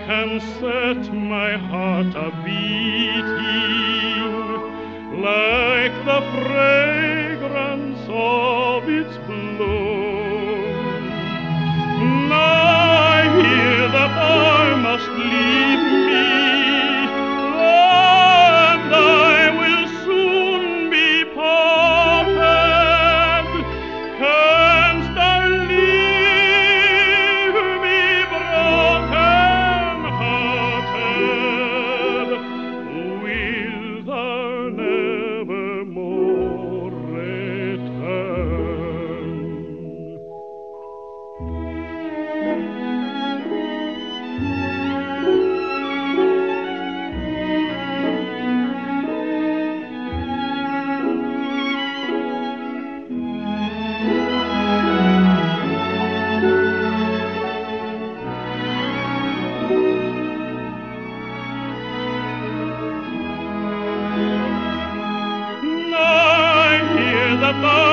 can set my heart a-beating like the fragrance of its bloom. Now I hear that I must leave me, and I will soon be parted. Canst thou leave me broken-hearted? Will thou never more return? I hear that thou